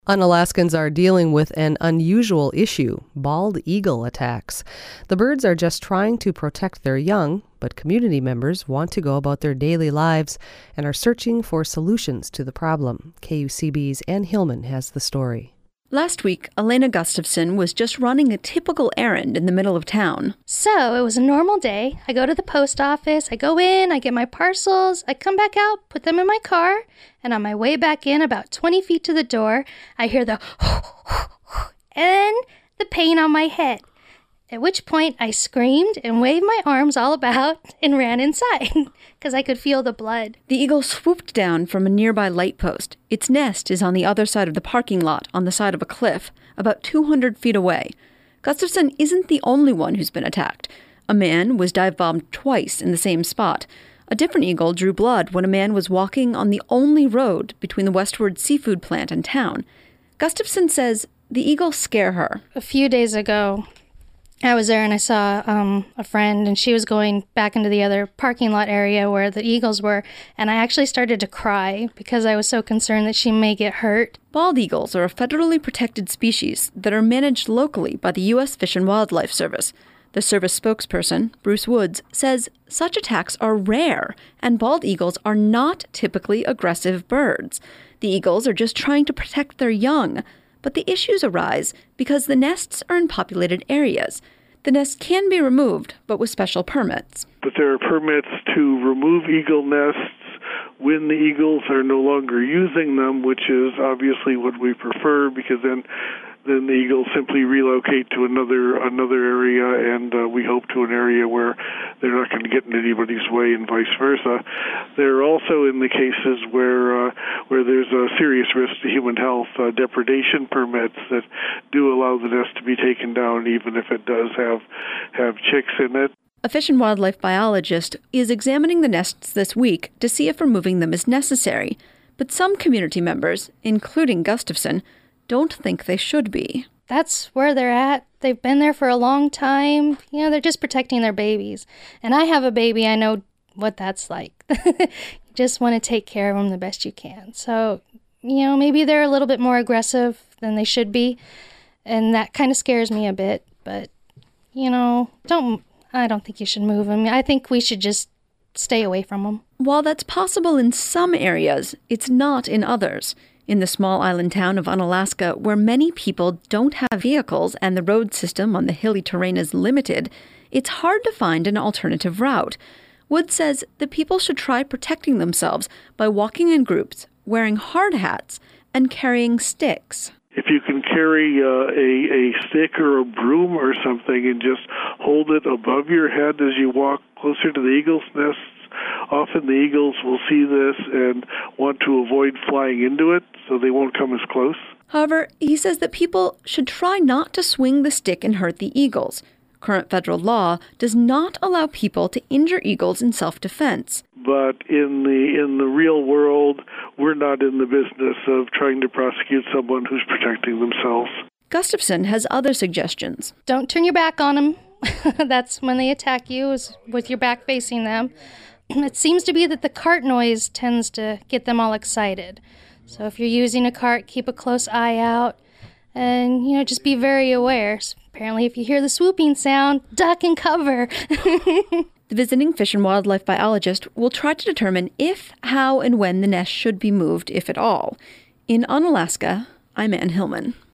Unalaskans are dealing with an unusual issue, bald eagle attacks. The birds are just trying to protect their young, but community members want to go about their daily lives and are searching for solutions to the problem. KUCB's Ann Hillman has the story. Last week, Elena Gustafson was just running a typical errand in the middle of town. So, it was a normal day. I go to the post office, I go in, I get my parcels, I come back out, put them in my car, and on my way back in, about 20 feet to the door, I hear the and the pain on my head. At which point, I screamed and waved my arms all about and ran inside because I could feel the blood. The eagle swooped down from a nearby light post. Its nest is on the other side of the parking lot on the side of a cliff, about 200 feet away. Gustafson isn't the only one who's been attacked. A man was dive-bombed twice in the same spot. A different eagle drew blood when a man was walking on the only road between the Westward seafood plant and town. Gustafson says the eagles scare her. A few days ago, I was there and I saw a friend, and she was going back into the other parking lot area where the eagles were, and I actually started to cry because I was so concerned that she may get hurt. Bald eagles are a federally protected species that are managed locally by the U.S. Fish and Wildlife Service. The service spokesperson, Bruce Woods, says such attacks are rare, and bald eagles are not typically aggressive birds. The eagles are just trying to protect their young. But the issues arise because the nests are in populated areas. The nests can be removed, but with special permits. But there are permits to remove eagle nests when the eagles are no longer using them, which is obviously what we prefer, because then the eagles simply relocate to another area, and we hope to an area where they're not going to get in anybody's way, and vice versa. There are also, in the cases where there's a serious risk to human health, depredation permits that do allow the nest to be taken down, even if it does have chicks in it. A fish and wildlife biologist is examining the nests this week to see if removing them is necessary. But some community members, including Gustafson, don't think they should be. That's where they're at. They've been there for a long time. They're just protecting their babies. And I have a baby. I know what that's like. You just want to take care of them the best you can. So, maybe they're a little bit more aggressive than they should be. And that kind of scares me a bit. But, I don't think you should move them. I think we should just stay away from them. While that's possible in some areas, it's not in others. In the small island town of Unalaska, where many people don't have vehicles and the road system on the hilly terrain is limited, it's hard to find an alternative route. Wood says the people should try protecting themselves by walking in groups, wearing hard hats, and carrying sticks. If you can carry a stick or a broom or something and just hold it above your head as you walk closer to the eagle's nests, often the eagles will see this and want to avoid flying into it, so they won't come as close. However, he says that people should try not to swing the stick and hurt the eagles. Current federal law does not allow people to injure eagles in self-defense. But in the real world, we're not in the business of trying to prosecute someone who's protecting themselves. Gustafson has other suggestions. Don't turn your back on them. That's when they attack you, is with your back facing them. It seems to be that the cart noise tends to get them all excited. So if you're using a cart, keep a close eye out and, just be very aware. So apparently, if you hear the swooping sound, duck and cover. The visiting fish and wildlife biologist will try to determine if, how, and when the nest should be moved, if at all. In Unalaska, I'm Ann Hillman.